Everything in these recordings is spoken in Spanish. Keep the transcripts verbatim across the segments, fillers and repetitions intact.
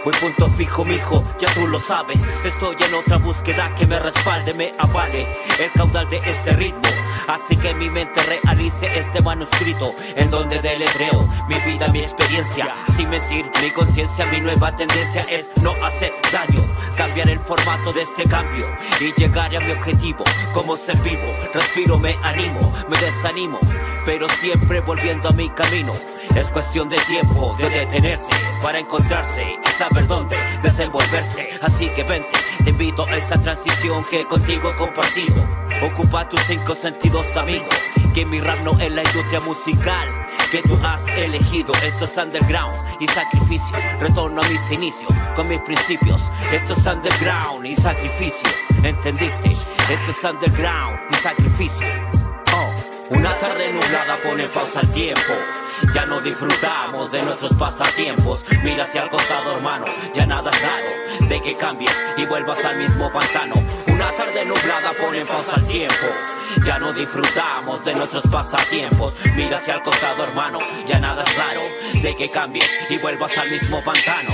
Voy punto fijo, mijo, ya tú lo sabes. Estoy en otra búsqueda que me respalde, me avale el caudal de este ritmo. Así que mi mente realice este manuscrito, en donde deletreo mi vida, mi experiencia. Sin mentir, mi conciencia, mi nueva tendencia es no hacer daño. Cambiar el formato de este cambio y llegar a mi objetivo como ser vivo. Respiro, me animo, me desanimo, pero siempre volviendo a mi camino. Es cuestión de tiempo, de detenerse para encontrarse y saber dónde desenvolverse. Así que vente, te invito a esta transición que contigo he compartido. Ocupa tus cinco sentidos, amigo, que mi rap no es la industria musical que tú has elegido. Esto es underground y sacrificio. Retorno a mis inicios con mis principios. Esto es underground y sacrificio. ¿Entendiste? Esto es underground y sacrificio. Oh, una tarde nublada pone pausa al tiempo. Ya no disfrutamos de nuestros pasatiempos. Mira hacia el costado, hermano, ya nada es raro de que cambies y vuelvas al mismo pantano. Una tarde nublada pone pausa al tiempo. Ya no disfrutamos de nuestros pasatiempos. Mira hacia el costado, hermano, ya nada es raro de que cambies y vuelvas al mismo pantano.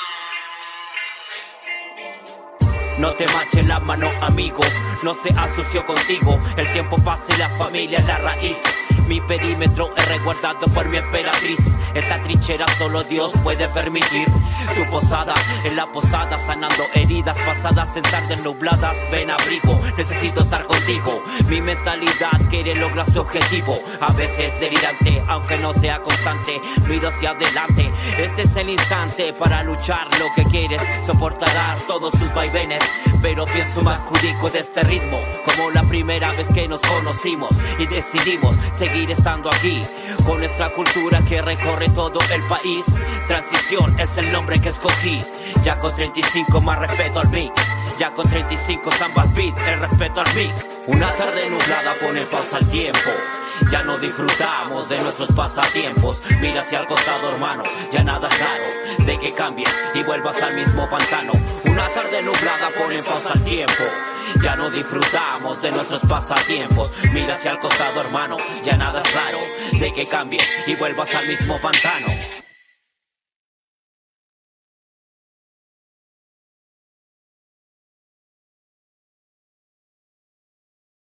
No te manches la mano, amigo, no se asoció contigo. El tiempo pasa y la familia es la raíz. Mi perímetro es resguardado por mi emperatriz. Esta trinchera solo Dios puede permitir. Tu posada en la posada, sanando heridas pasadas en tardes nubladas. Ven abrigo, necesito estar contigo. Mi mentalidad quiere lograr su objetivo. A veces delirante, aunque no sea constante. Miro hacia adelante, este es el instante para luchar lo que quieres. Soportarás todos sus vaivenes, pero pienso me adjudico de este ritmo como la primera vez que nos conocimos y decidimos seguir estando aquí con nuestra cultura que recorre todo el país. Transición es el nombre que escogí. Ya con treinta y cinco más respeto al mic. Ya con treinta y cinco Zambas Beat, el respeto al mic. Una tarde nublada pone pausa al tiempo. Ya no disfrutamos de nuestros pasatiempos. Mira hacia el costado, hermano, ya nada es raro de que cambies y vuelvas al mismo pantano. Una tarde nublada pone pausa al tiempo. Ya no disfrutamos de nuestros pasatiempos. Mira hacia el costado, hermano, ya nada es raro de que cambies y vuelvas al mismo pantano.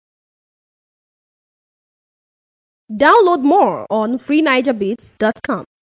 Download more on free niger beats dot com.